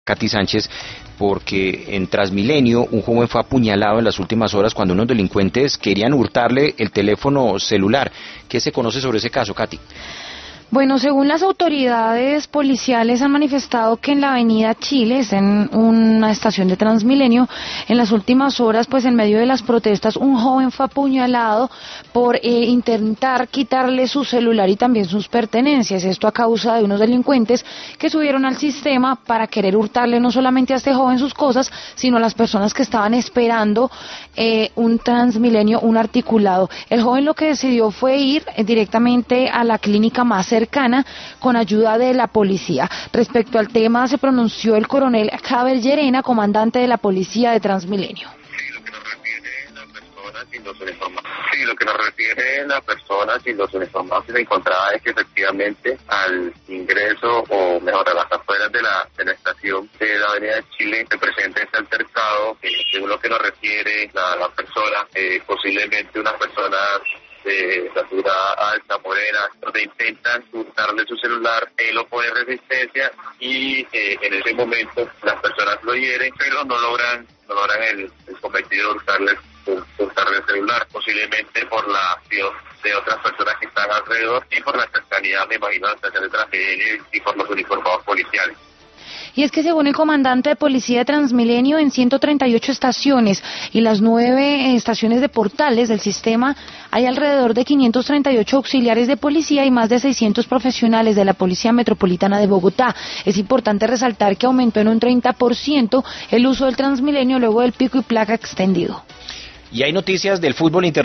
Katy Sánchez, porque en Transmilenio un joven fue apuñalado en las últimas horas cuando unos delincuentes querían hurtarle el teléfono celular. ¿Qué se conoce sobre ese caso, Katy? Bueno, según las autoridades policiales han manifestado que en la avenida Chile, es en una estación de Transmilenio, en las últimas horas, pues en medio de las protestas, un joven fue apuñalado por intentar quitarle su celular y también sus pertenencias. Esto a causa de unos delincuentes que subieron al sistema para querer hurtarle no solamente a este joven sus cosas, sino a las personas que estaban esperando un Transmilenio, un articulado. El joven lo que decidió fue ir directamente a la clínica más cercana con ayuda de la policía. Respecto al tema se pronunció el coronel Javier Llerena, comandante de la policía de Transmilenio. Sí, lo que nos refiere las personas y los uniformados que se encontraba es que efectivamente al ingreso, o mejor a las afueras de la estación de la avenida de Chile, se presenta este altercado, según lo que nos refiere la persona, posiblemente unas personas de estatura alta, morena, donde intentan hurtarle su celular, él opone resistencia y en ese momento las personas lo hieren, pero no logran el cometido de hurtarle el celular, posiblemente por la acción de otras personas que están alrededor y por la cercanía, me imagino, de la estación de Transmilenio y por los uniformados policiales. Y es que según el comandante de policía de Transmilenio, en 138 estaciones y las 9 estaciones de portales del sistema hay alrededor de 538 auxiliares de policía y más de 600 profesionales de la Policía Metropolitana de Bogotá. Es importante resaltar que aumentó en un 30% el uso del Transmilenio luego del pico y placa extendido. Y hay noticias del fútbol internacional.